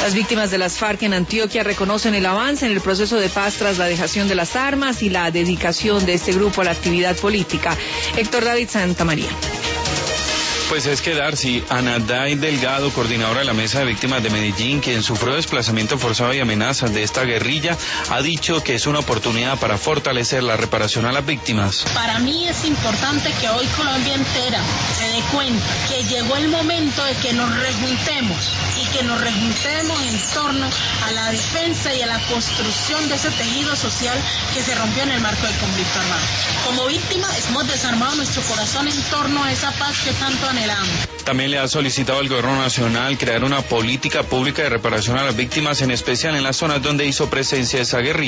Las víctimas de las FARC en Antioquia reconocen el avance en el proceso de paz tras la dejación de las armas y la dedicación de este grupo a la actividad política. Héctor David Santamaría. Pues es que Darcy Anaday Delgado, coordinadora de la Mesa de Víctimas de Medellín, quien sufrió desplazamiento forzado y amenazas de esta guerrilla, ha dicho que es una oportunidad para fortalecer la reparación a las víctimas. Para mí es importante que hoy Colombia entera se dé cuenta que llegó el momento de que nos rejuntemos y que nos rejuntemos en torno a la defensa y a la construcción de ese tejido social que se rompió en el marco del conflicto armado. Como víctima hemos desarmado nuestro corazón en torno a esa paz que tanto anhelamos. También le ha solicitado al gobierno nacional crear una política pública de reparación a las víctimas, en especial en las zonas donde hizo presencia esa guerrilla.